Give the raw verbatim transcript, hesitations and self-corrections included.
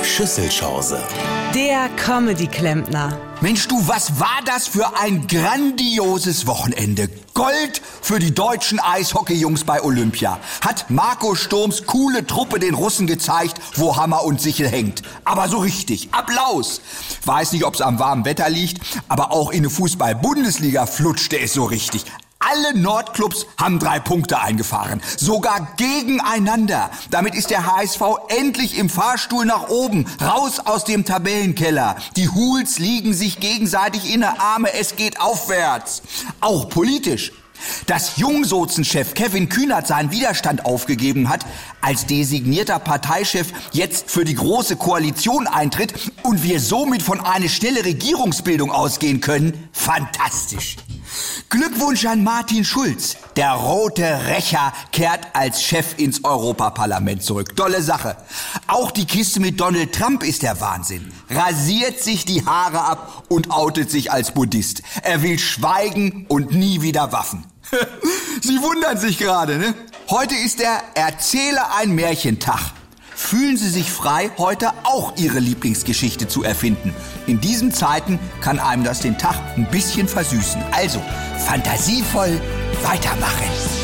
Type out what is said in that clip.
Schüsselchance. Der Comedy-Klempner. Mensch du, was war das für ein grandioses Wochenende. Gold für die deutschen Eishockey-Jungs bei Olympia. Hat Marco Sturms coole Truppe den Russen gezeigt, wo Hammer und Sichel hängt. Aber so richtig. Applaus. Weiß nicht, ob es am warmen Wetter liegt, aber auch in der Fußball-Bundesliga flutschte es so richtig. Alle Nordclubs haben drei Punkte eingefahren, sogar gegeneinander. Damit ist der H S V endlich im Fahrstuhl nach oben, raus aus dem Tabellenkeller. Die Hools liegen sich gegenseitig in der Arme, es geht aufwärts. Auch politisch. Dass Jungsozen-Chef Kevin Kühnert seinen Widerstand aufgegeben hat, als designierter Parteichef jetzt für die Große Koalition eintritt und wir somit von einer schnellen Regierungsbildung ausgehen können, fantastisch. Glückwunsch an Martin Schulz. Der rote Rächer kehrt als Chef ins Europaparlament zurück. Tolle Sache. Auch die Kiste mit Donald Trump ist der Wahnsinn. Rasiert sich die Haare ab und outet sich als Buddhist. Er will schweigen und nie wieder Waffen. Sie wundern sich gerade, ne? Heute ist der Erzähle ein Märchentag. Fühlen Sie sich frei, heute auch Ihre Lieblingsgeschichte zu erfinden. In diesen Zeiten kann einem das den Tag ein bisschen versüßen. Also, fantasievoll weitermachen.